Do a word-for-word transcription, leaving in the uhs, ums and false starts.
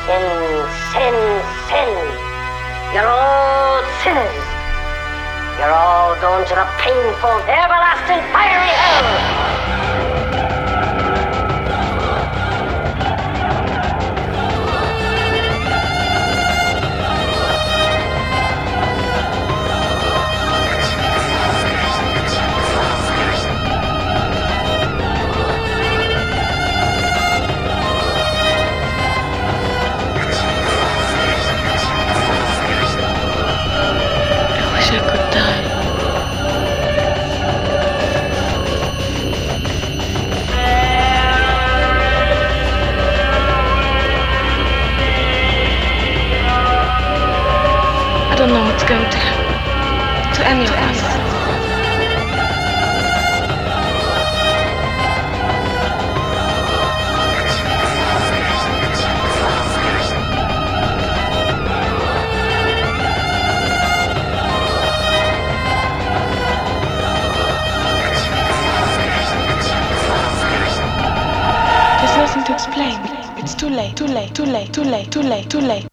Sin, sin, sin. You're all sinners. You're all going to the painful, everlasting, fiery hell. I wish I could die. I don't know what's going to happen to any of us. There's nothing to explain. It's too late, too late, too late, too late, too late, too late.